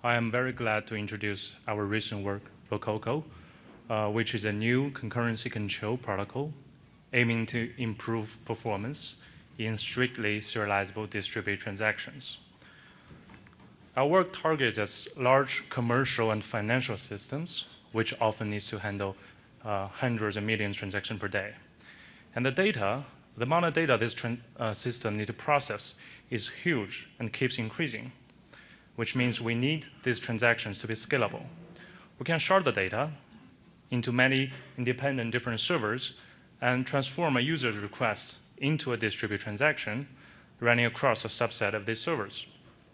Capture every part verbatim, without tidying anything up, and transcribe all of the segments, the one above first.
I am very glad to introduce our recent work, Rococo, uh, which is a new concurrency control protocol aiming to improve performance in strictly serializable distributed transactions. Our work targets as large commercial and financial systems, which often needs to handle uh, hundreds of millions of transactions per day. And the data, the amount of data this uh, system needs to process is huge and keeps increasing, which means we need these transactions to be scalable. We can shard the data into many independent different servers and transform a user's request into a distributed transaction running across a subset of these servers.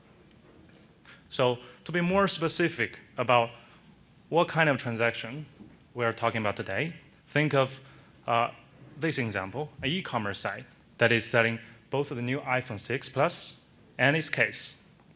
So to be more specific about what kind of transaction we are talking about today, think of uh, this example, an e-commerce site that is selling both of the new iPhone six Plus and its case.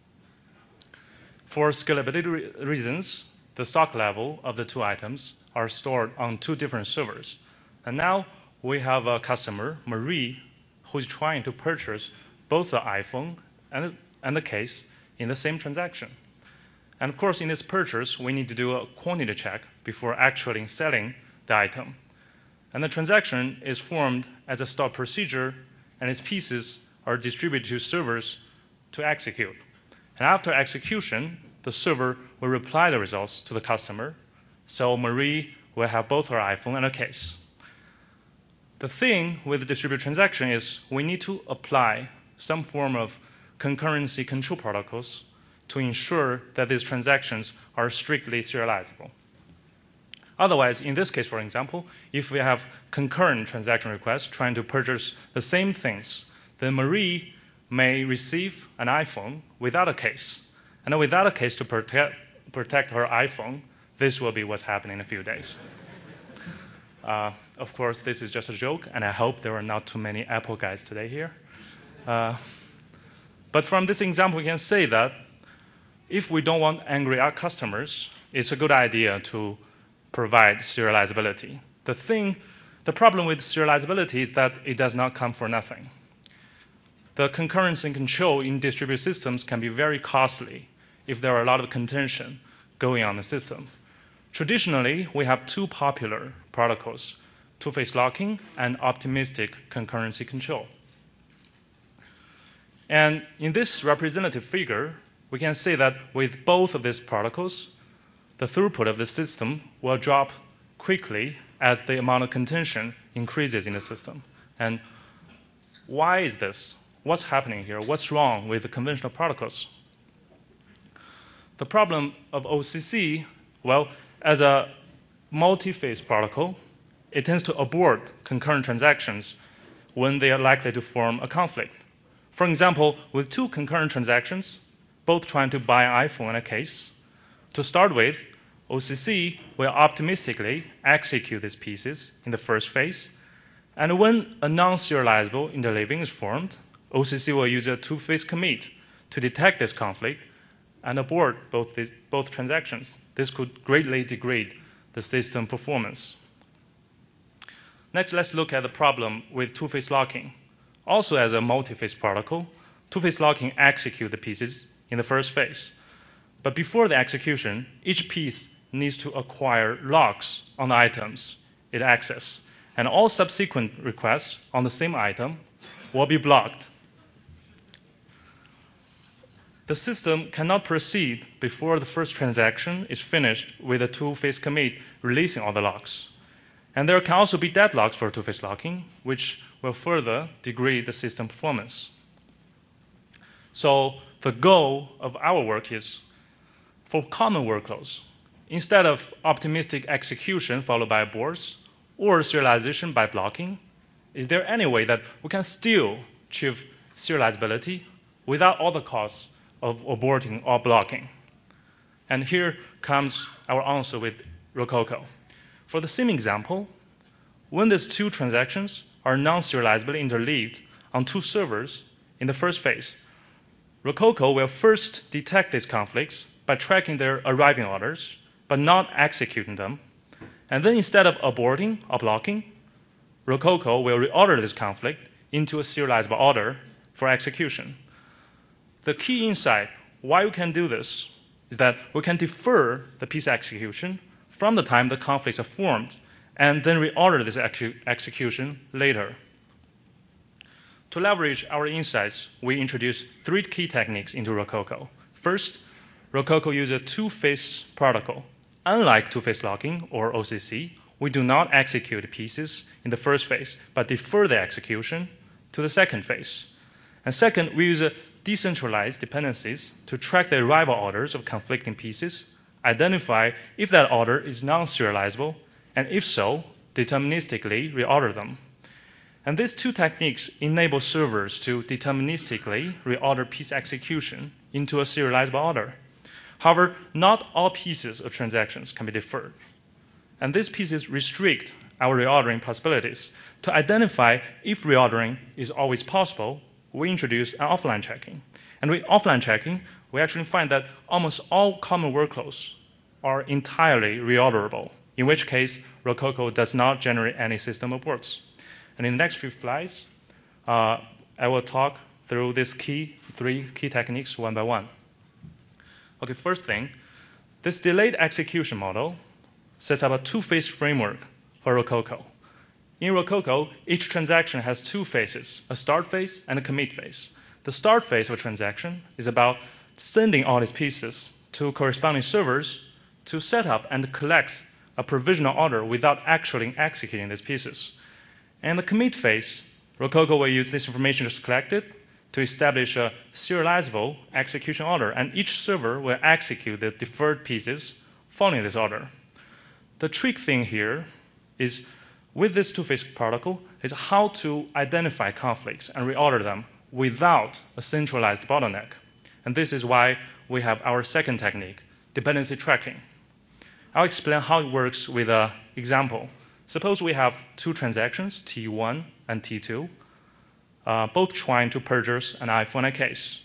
For scalability re reasons, the stock level of the two items are stored on two different servers. And now we have a customer, Marie, who's trying to purchase both the iPhone and, and the case in the same transaction. And of course, in this purchase, we need to do a quantity check before actually selling the item. And the transaction is formed as a stock procedure, and its pieces are distributed to servers to execute. And after execution, the server will reply the results to the customer. So Marie will have both her iPhone and a case. The thing with the distributed transaction is we need to apply some form of concurrency control protocols to ensure that these transactions are strictly serializable. Otherwise, in this case, for example, if we have concurrent transaction requests trying to purchase the same things, then Marie may receive an iPhone without a case. And without a case to protect, protect her iPhone, this will be what's happening in a few days. Uh, of course, this is just a joke, and I hope there are not too many Apple guys today here. Uh, but from this example, we can say that if we don't want angry our customers, it's a good idea to provide serializability. The thing, the problem with serializability is that it does not come for nothing. The concurrency and control in distributed systems can be very costly if there are a lot of contention going on in the system. Traditionally, we have two popular protocols, two-phase locking and optimistic concurrency control. And in this representative figure, we can say that with both of these protocols, the throughput of the system will drop quickly as the amount of contention increases in the system. And why is this? What's happening here? What's wrong with the conventional protocols? The problem of O C C, well, as a multi-phase protocol, it tends to abort concurrent transactions when they are likely to form a conflict. For example, with two concurrent transactions, both trying to buy an iPhone and a case, to start with, O C C will optimistically execute these pieces in the first phase, and when a non-serializable interleaving is formed, O C C will use a two-phase commit to detect this conflict and abort both, these, both transactions. This could greatly degrade the system performance. Next, let's look at the problem with two-phase locking. Also as a multi-phase protocol, two-phase locking executes the pieces in the first phase. But before the execution, each piece needs to acquire locks on the items it accesses, and all subsequent requests on the same item will be blocked. The system cannot proceed before the first transaction is finished with a two-phase commit releasing all the locks. And there can also be deadlocks for two-phase locking, which will further degrade the system performance. So the goal of our work is, for common workloads, instead of optimistic execution followed by aborts or serialization by blocking, is there any way that we can still achieve serializability without all the costs of aborting or blocking? And here comes our answer with Rococo. For the same example, when these two transactions are non-serializably interleaved on two servers in the first phase, Rococo will first detect these conflicts by tracking their arriving orders, but not executing them. And then instead of aborting or blocking, Rococo will reorder this conflict into a serializable order for execution. The key insight why we can do this is that we can defer the piece execution from the time the conflicts are formed and then reorder this ex execution later. To leverage our insights, we introduced three key techniques into Rococo. First, Rococo uses a two-phase protocol. Unlike two-phase locking or O C C, we do not execute pieces in the first phase, but defer the execution to the second phase. And second, we use decentralized dependencies to track the arrival orders of conflicting pieces, identify if that order is non-serializable, and if so, deterministically reorder them. And these two techniques enable servers to deterministically reorder piece execution into a serializable order. However, not all pieces of transactions can be deferred. And these pieces restrict our reordering possibilities. To identify if reordering is always possible, we introduce an offline checking. And with offline checking, we actually find that almost all common workloads are entirely reorderable, in which case Rococo does not generate any system of works. And in the next few slides, uh, I will talk through these key, three key techniques one by one. Okay, first thing, this delayed execution model sets up a two-phase framework for Rococo. In Rococo, each transaction has two phases, a start phase and a commit phase. The start phase of a transaction is about sending all these pieces to corresponding servers to set up and collect a provisional order without actually executing these pieces. And the commit phase, Rococo will use this information just collected to establish a serializable execution order, and each server will execute the deferred pieces following this order. The trick thing here is, with this two-phase protocol, is how to identify conflicts and reorder them without a centralized bottleneck. And this is why we have our second technique, dependency tracking. I'll explain how it works with an example. Suppose we have two transactions, T one and T two, uh, both trying to purchase an iPhone and a case.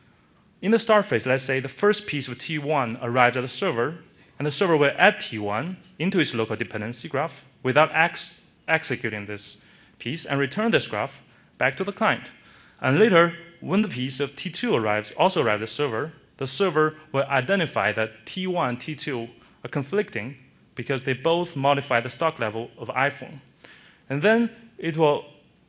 In the start phase, let's say the first piece of T one arrives at the server, and the server will add T one into its local dependency graph without ex executing this piece and return this graph back to the client. And later, when the piece of T two arrives, also arrives at the server, the server will identify that T one and T two are conflicting because they both modify the stock level of iPhone. And then it will,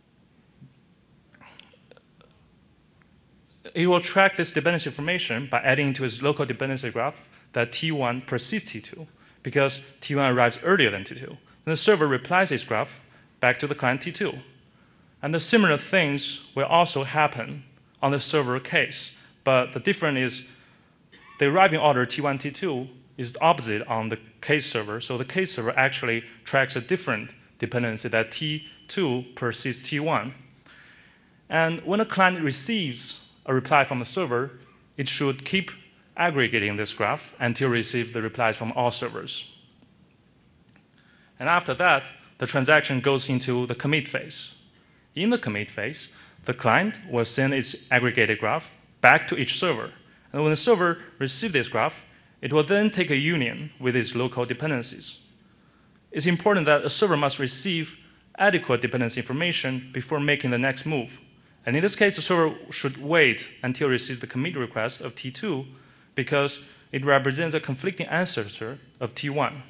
it will track this dependency information by adding into its local dependency graph that T one precedes T two, because T one arrives earlier than T two. Then the server replies its graph back to the client T two. And the similar things will also happen on the server case, but the difference is the arriving order T one, T two is opposite on the case server, so the case server actually tracks a different dependency that T two precedes T one. And when a client receives a reply from the server, it should keep aggregating this graph until it receives the replies from all servers. And after that, the transaction goes into the commit phase. In the commit phase, the client will send its aggregated graph back to each server. And when the server receives this graph, it will then take a union with its local dependencies. It's important that a server must receive adequate dependency information before making the next move. And in this case, the server should wait until it receives the commit request of T two because it represents a conflicting ancestor of T one.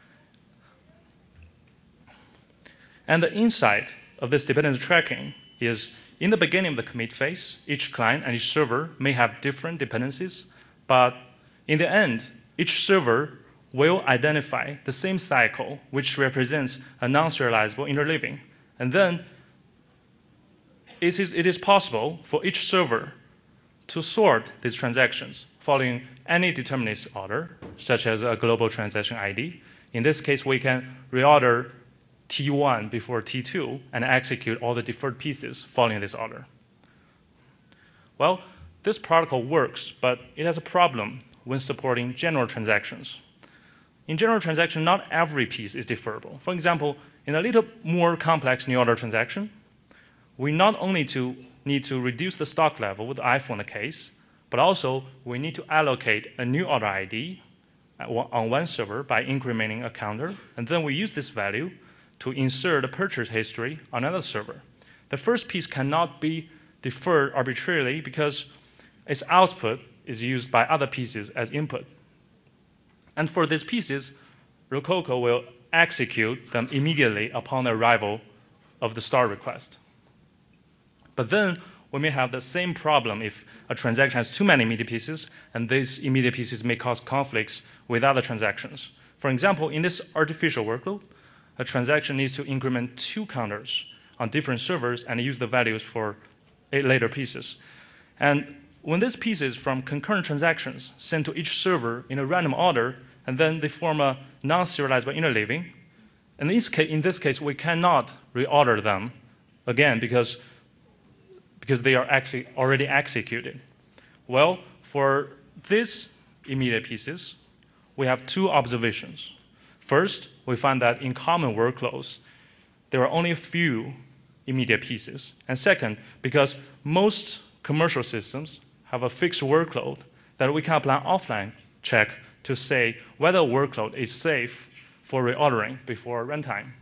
And the insight of this dependency tracking is, in the beginning of the commit phase, each client and each server may have different dependencies, but in the end, each server will identify the same cycle, which represents a non-serializable interleaving. And then it is, it is possible for each server to sort these transactions following any deterministic order, such as a global transaction I D. In this case, we can reorder T one before T two and execute all the deferred pieces following this order. Well, this protocol works, but it has a problem when supporting general transactions. In general transaction, not every piece is deferrable. For example, in a little more complex new order transaction, we not only to need to reduce the stock level with the iPhone case, but also we need to allocate a new order I D on one server by incrementing a counter, and then we use this value to insert a purchase history on another server. The first piece cannot be deferred arbitrarily because its output is used by other pieces as input. And for these pieces, Rococo will execute them immediately upon the arrival of the start request. But then we may have the same problem if a transaction has too many immediate pieces, and these immediate pieces may cause conflicts with other transactions. For example, in this artificial workload, a transaction needs to increment two counters on different servers and use the values for later pieces. And when these pieces from concurrent transactions sent to each server in a random order, and then they form a non-serializable interleaving, in this case, in this case we cannot reorder them again because, because they are exe already executed. Well, for these immediate pieces, we have two observations. First, we find that in common workloads, there are only a few immediate pieces. And second, because most commercial systems have a fixed workload, that we can apply an offline check to say whether a workload is safe for reordering before runtime.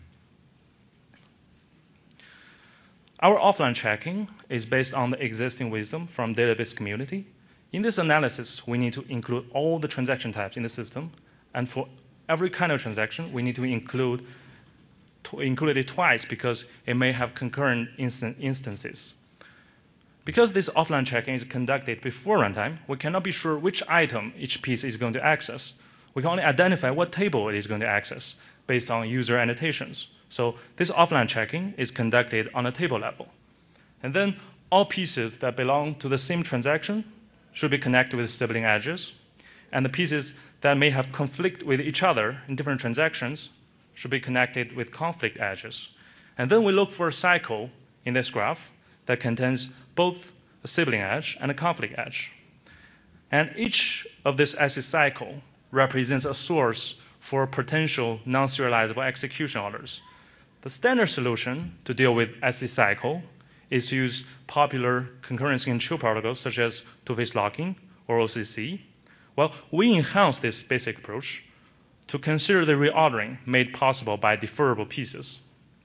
Our offline checking is based on the existing wisdom from database community. In this analysis, we need to include all the transaction types in the system, and for every kind of transaction, we need to include, to include it twice because it may have concurrent instan instances. Because this offline checking is conducted before runtime, we cannot be sure which item each piece is going to access. We can only identify what table it is going to access based on user annotations. So this offline checking is conducted on a table level. And then all pieces that belong to the same transaction should be connected with sibling edges. And the pieces that may have conflict with each other in different transactions should be connected with conflict edges. And then we look for a cycle in this graph that contains both a sibling edge and a conflict edge. And each of this S E cycle represents a source for potential non-serializable execution orders. The standard solution to deal with S E cycle is to use popular concurrency control protocols such as two-phase locking or O C C. Well, we enhance this basic approach to consider the reordering made possible by deferrable pieces.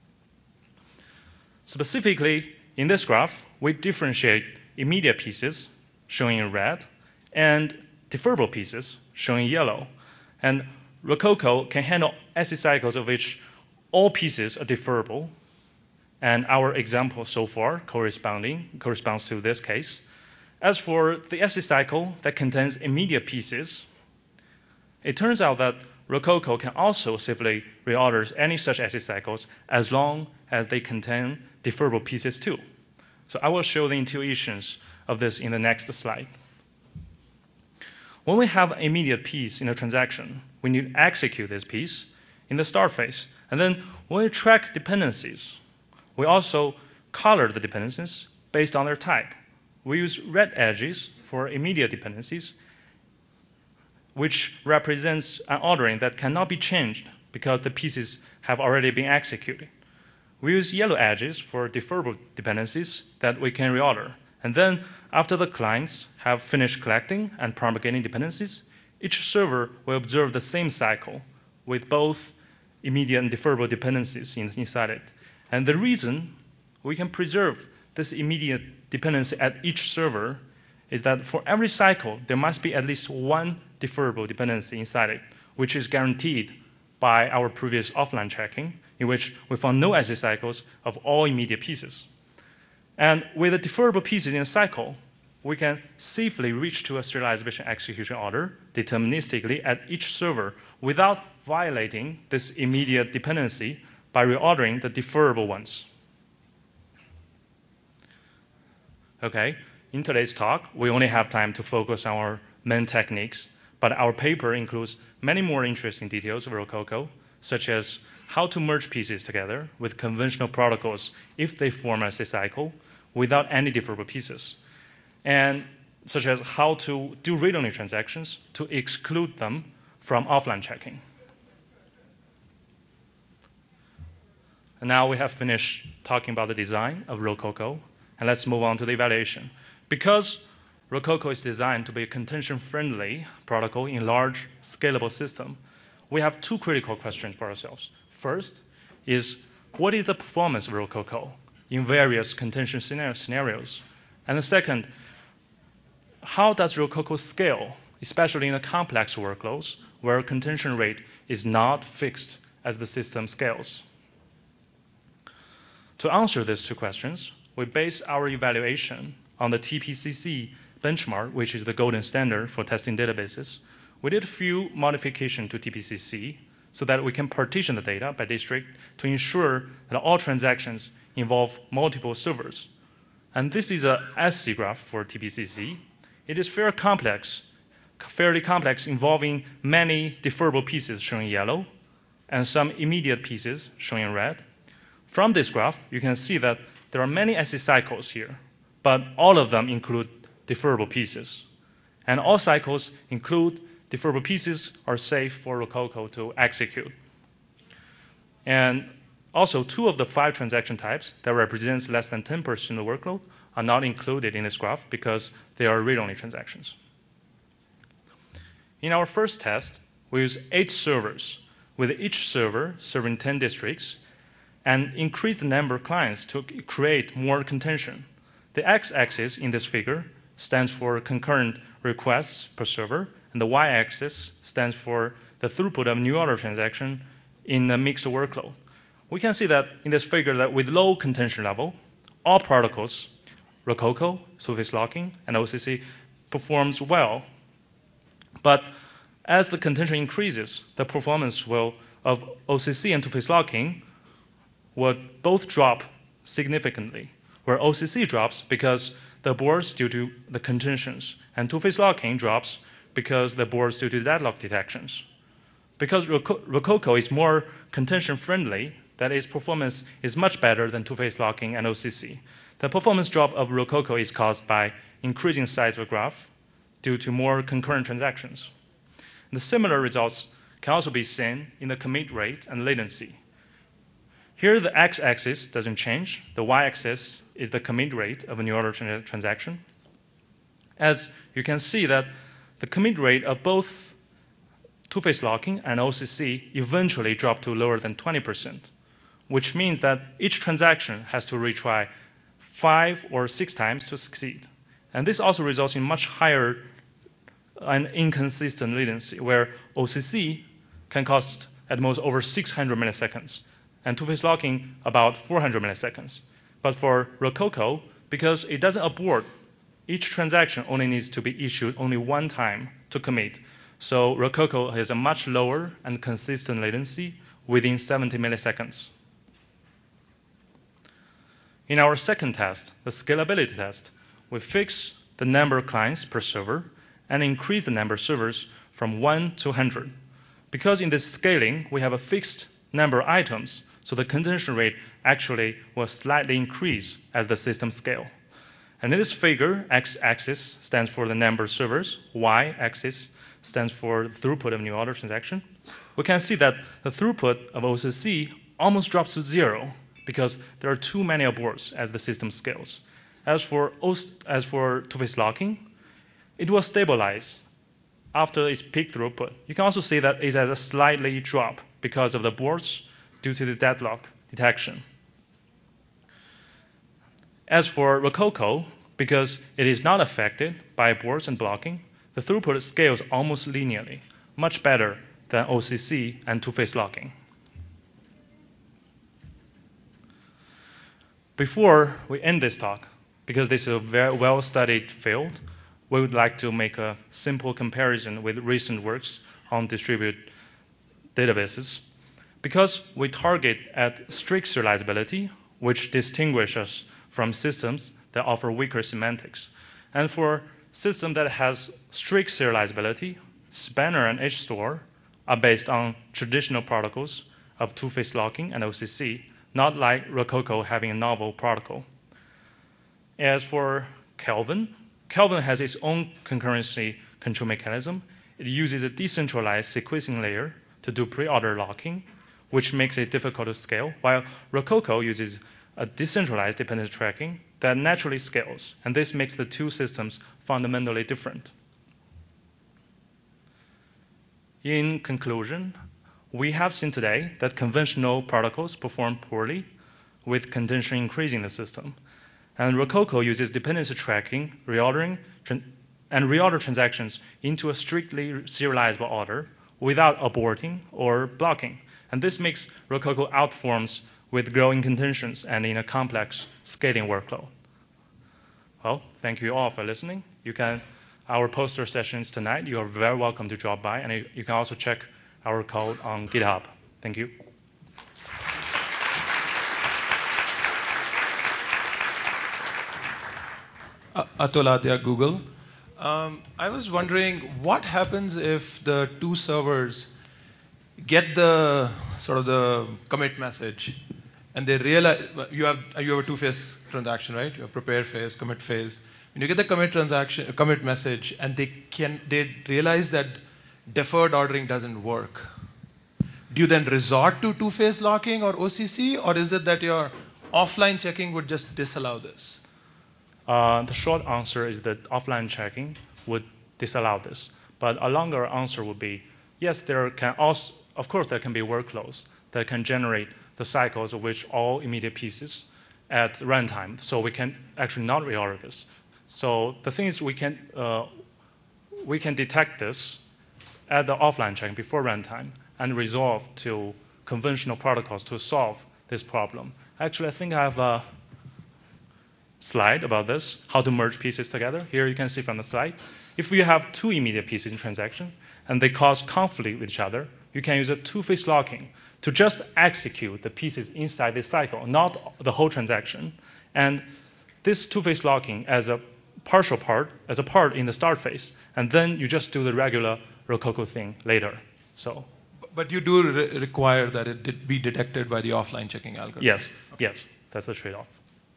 Specifically, in this graph, we differentiate immediate pieces, shown in red, and deferrable pieces, shown in yellow. And Rococo can handle S E cycles of which all pieces are deferrable, and our example so far corresponding corresponds to this case. As for the S E cycle that contains immediate pieces, it turns out that Rococo can also safely reorder any such S E cycles as long as they contain deferrable pieces too. So I will show the intuitions of this in the next slide. When we have an immediate piece in a transaction, we need to execute this piece in the start phase. And then when we track dependencies, we also color the dependencies based on their type. We use red edges for immediate dependencies, which represents an ordering that cannot be changed because the pieces have already been executed. We use yellow edges for deferrable dependencies that we can reorder. And then, after the clients have finished collecting and propagating dependencies, each server will observe the same cycle with both immediate and deferrable dependencies in, inside it. And the reason we can preserve this immediate dependency at each server is that for every cycle, there must be at least one deferrable dependency inside it, which is guaranteed by our previous offline checking, in which we found no S E cycles of all immediate pieces. And with the deferrable pieces in a cycle, we can safely reach to a serialization execution order deterministically at each server without violating this immediate dependency by reordering the deferrable ones. Okay, in today's talk, we only have time to focus on our main techniques, but our paper includes many more interesting details of Rococo, such as how to merge pieces together with conventional protocols if they form a S E cycle without any deferrable pieces, and such as how to do read-only transactions to exclude them from offline checking. And now we have finished talking about the design of Rococo, and let's move on to the evaluation. Because Rococo is designed to be a contention-friendly protocol in large, scalable system, we have two critical questions for ourselves. First is, what is the performance of Rococo in various contention scenarios? And the second, how does Rococo scale, especially in the complex workloads where contention rate is not fixed as the system scales? To answer these two questions, we base our evaluation on the T P C C benchmark, which is the golden standard for testing databases. We did a few modifications to T P C C so that we can partition the data by district to ensure that all transactions involve multiple servers. And this is a S C graph for T P C C. It is fairly complex, fairly complex, involving many deferrable pieces shown in yellow and some immediate pieces shown in red. From this graph, you can see that there are many S C cycles here, but all of them include deferrable pieces. And all cycles include deferrable pieces are safe for Rococo to execute. And also, two of the five transaction types that represents less than ten percent of the workload are not included in this graph because they are read-only transactions. In our first test, we use eight servers, with each server serving ten districts, and increase the number of clients to create more contention. The x-axis in this figure stands for concurrent requests per server, and the y-axis stands for the throughput of new order transaction in a mixed workload. We can see that in this figure that with low contention level, all protocols, Rococo, two-phase locking, and O C C, performs well. But as the contention increases, the performance will, of O C C and two-phase locking will both drop significantly, where O C C drops because the aborts due to the contentions, and two-phase locking drops because the aborts due to deadlock detections. Because Rococo is more contention-friendly, that its performance is much better than two-phase locking and O C C. The performance drop of Rococo is caused by increasing size of the graph due to more concurrent transactions. The similar results can also be seen in the commit rate and latency. Here, the x-axis doesn't change. The y-axis is the commit rate of a new order tra transaction. As you can see that the commit rate of both two-phase locking and O C C eventually drop to lower than twenty percent, which means that each transaction has to retry five or six times to succeed. And this also results in much higher and inconsistent latency, where O C C can cost at most over six hundred milliseconds, and two-phase locking about four hundred milliseconds. But for Rococo, because it doesn't abort, each transaction only needs to be issued only one time to commit. So Rococo has a much lower and consistent latency within seventy milliseconds. In our second test, the scalability test, we fix the number of clients per server and increase the number of servers from one to one hundred. Because in this scaling, we have a fixed number of items, so the contention rate actually will slightly increase as the system scale. And in this figure, x-axis stands for the number of servers, y-axis stands for the throughput of new order transaction. We can see that the throughput of O C C almost drops to zero because there are too many aborts as the system scales. As for, as for two-phase locking, it will stabilize after its peak throughput. You can also see that it has a slightly drop because of the aborts due to the deadlock detection. As for Rococo, because it is not affected by aborts and blocking, the throughput scales almost linearly, much better than O C C and two-phase locking. Before we end this talk, because this is a very well-studied field, we would like to make a simple comparison with recent works on distributed databases. Because we target at strict serializability, which distinguishes us from systems that offer weaker semantics. And for systems that has strict serializability, Spanner and H store are based on traditional protocols of two-phase locking and O C C, not like Rococo having a novel protocol. As for Kelvin, Kelvin has its own concurrency control mechanism. It uses a decentralized sequencing layer to do pre-order locking, which makes it difficult to scale, while Rococo uses a decentralized dependency tracking that naturally scales, and this makes the two systems fundamentally different. In conclusion, we have seen today that conventional protocols perform poorly with contention increasing the system. And Rococo uses dependency tracking, reordering, and reorder transactions into a strictly serializable order without aborting or blocking. And this makes Rococo outperforms with growing contentions and in a complex scaling workflow. Well, thank you all for listening. You can, our poster sessions tonight, you are very welcome to drop by, and you, you can also check our code on GitHub. Thank you. Uh, Atul Adya, Google. Um, I was wondering what happens if the two servers get the sort of the commit message, and they realize you have you have a two-phase transaction, right? You have prepare phase, commit phase. When you get the commit transaction, commit message, and they can they realize that deferred ordering doesn't work. Do you then resort to two-phase locking or O C C, or is it that your offline checking would just disallow this? Uh, the short answer is that offline checking would disallow this. But a longer answer would be, yes, there can also, of course, there can be workloads that can generate the cycles of which all immediate pieces at runtime. So we can actually not reorder this. So the thing is, we can, uh, we can detect this at the offline checking before runtime and resolve to conventional protocols to solve this problem. Actually, I think I have a slide about this, how to merge pieces together. Here you can see from the slide. If you have two immediate pieces in transaction and they cause conflict with each other, you can use a two-phase locking to just execute the pieces inside this cycle, not the whole transaction. And this two-phase locking as a partial part, as a part in the start phase, and then you just do the regular Rococo thing later. So. But you do re require that it be detected by the offline checking algorithm. Yes, okay. Yes, that's the trade-off.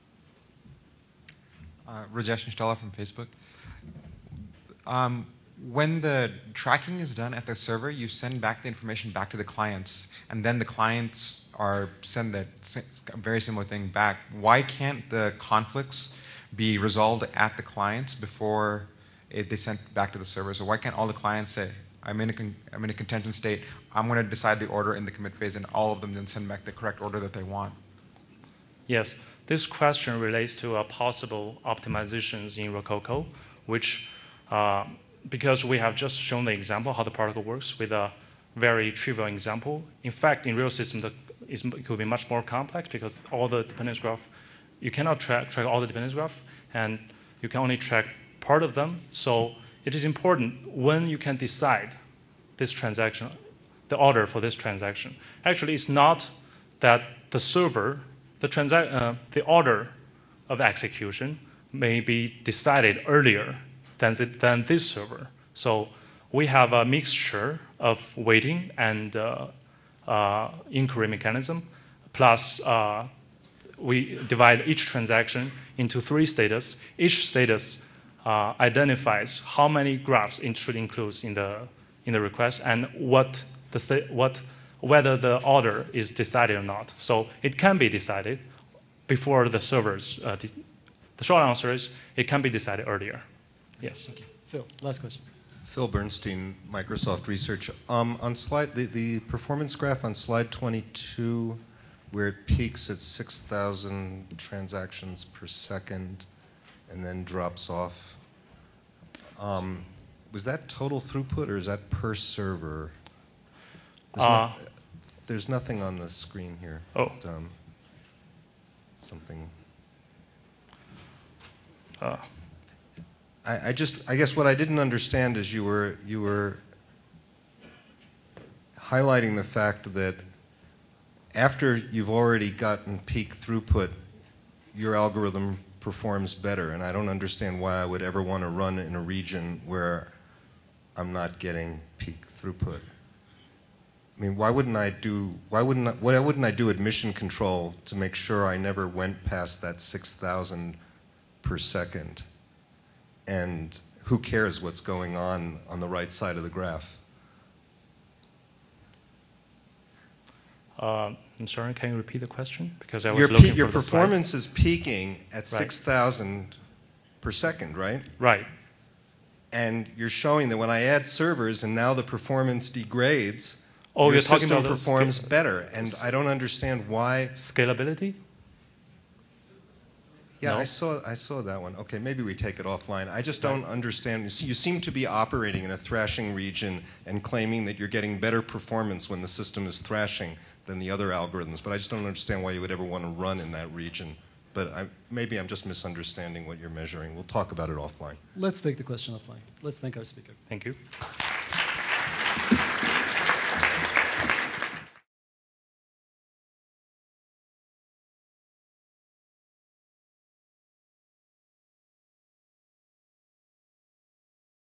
Uh, Rajesh Nishtala from Facebook. Um, when the tracking is done at the server, you send back the information back to the clients, and then the clients are send that very similar thing back. Why can't the conflicts be resolved at the clients before it, they sent back to the server? So why can't all the clients say, I'm in a, con I'm in a contention state, I'm going to decide the order in the commit phase, and all of them then send back the correct order that they want? Yes. This question relates to uh, possible optimizations in Rococo, which, uh, because we have just shown the example how the protocol works with a very trivial example. In fact, in real system, the, it could be much more complex because all the dependence graph, you cannot track, track all the dependence graph, and you can only track part of them. So it is important when you can decide this transaction, the order for this transaction. Actually, it's not that the server The, uh, the order of execution may be decided earlier than, the, than this server. So we have a mixture of waiting and uh, uh, inquiry mechanism, plus uh, we divide each transaction into three status. Each status uh, identifies how many graphs it should include in the, in the request and what the, what whether the order is decided or not. So it can be decided before the servers. Uh, the short answer is it can be decided earlier. Yes. Okay. Phil, last question. Phil Bernstein, Microsoft Research. Um, on slide, the, the performance graph on slide twenty-two, where it peaks at six thousand transactions per second and then drops off. Um, was that total throughput or is that per server? There's, uh, not, there's nothing on the screen here. Oh. But, um, something. Uh. I, I just, I guess what I didn't understand is you were, you were highlighting the fact that after you've already gotten peak throughput, your algorithm performs better. And I don't understand why I would ever want to run in a region where I'm not getting peak throughput. I mean, why wouldn't I do, why wouldn't I, why wouldn't I do admission control to make sure I never went past that six thousand per second? And who cares what's going on on the right side of the graph? Uh, I'm sorry, can you repeat the question? Because I was your looking for your the performance slide. is peaking at Right. six thousand per second, right? Right. And you're showing that when I add servers and now the performance degrades, Oh, your you're talking system about the performs sca- better. And I don't understand why. Scalability? Yeah, No? I saw, I saw that one. Okay, maybe we take it offline. I just don't understand. You see- You seem to be operating in a thrashing region and claiming that you're getting better performance when the system is thrashing than the other algorithms, but I just don't understand why you would ever want to run in that region. But I, maybe I'm just misunderstanding what you're measuring. We'll talk about it offline. Let's take the question offline. Let's thank our speaker. Thank you.